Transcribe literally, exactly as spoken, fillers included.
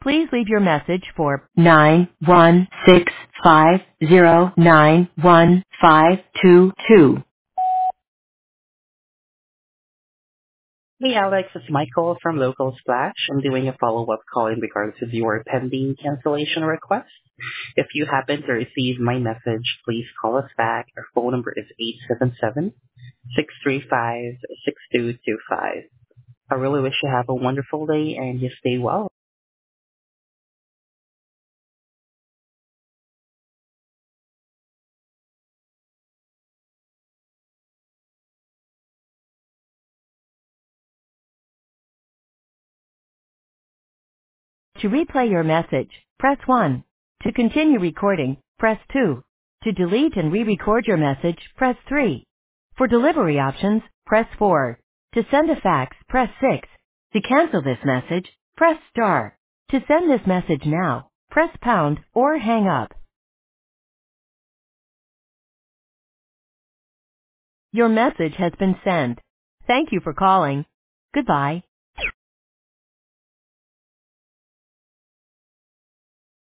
Please leave your message for nine one six five zero nine one five two two. Hey Alex, it's Michael from Local Splash. I'm doing a follow-up call in regards to your pending cancellation request. If you happen to receive my message, please call us back. Our phone number is eight seven seven, six three five, six two two five. I really wish you have a wonderful day and you stay well. To replay your message, press one. To continue recording, press two. To delete and re-record your message, press three. For delivery options, press four. To send a fax, press six. To cancel this message, press star. To send this message now, press pound or hang up. Your message has been sent. Thank you for calling. Goodbye.